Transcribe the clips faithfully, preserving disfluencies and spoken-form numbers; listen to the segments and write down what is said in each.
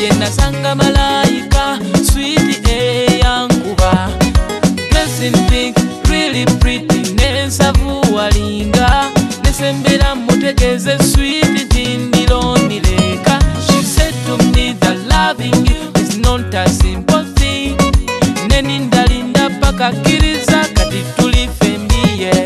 nasanga malaika sweet eyankuba dressing pink really pretty nensavu walinga nesembera mutegeze sweet tindilonileka. She said to me that loving you is not a simple thing. Nenindalinda paka kiriza kati tulife mbiye.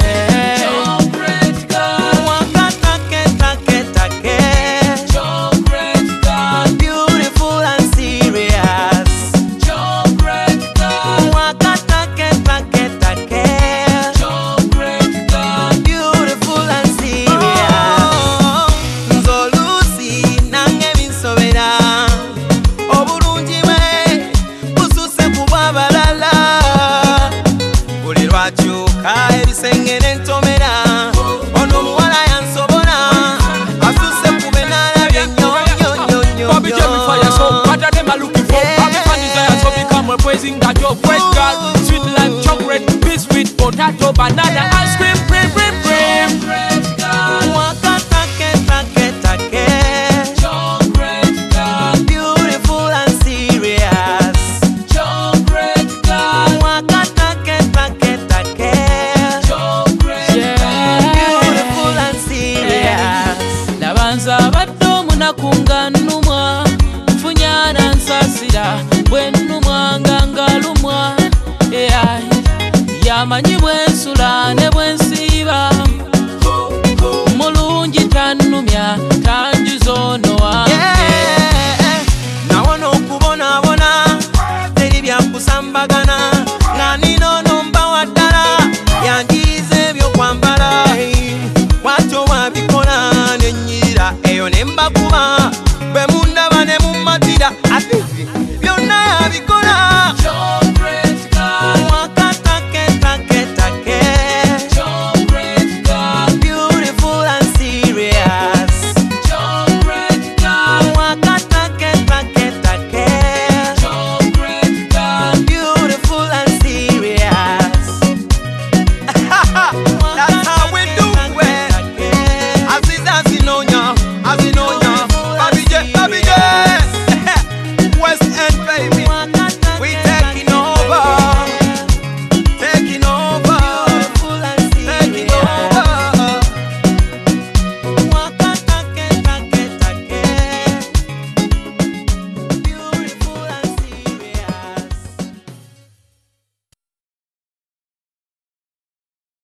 Praising that your fresh girl, sweet like chocolate, biscuit, potato, banana, ice cream, cream, cream, cream. Chocolate girl, beautiful and serious. Chocolate girl, beautiful and serious. Labanza bato munakunga numwa, funyana nsasira bwenu mwanga ngalumwa. Yeah, yamanyi bwensula ne bwensula.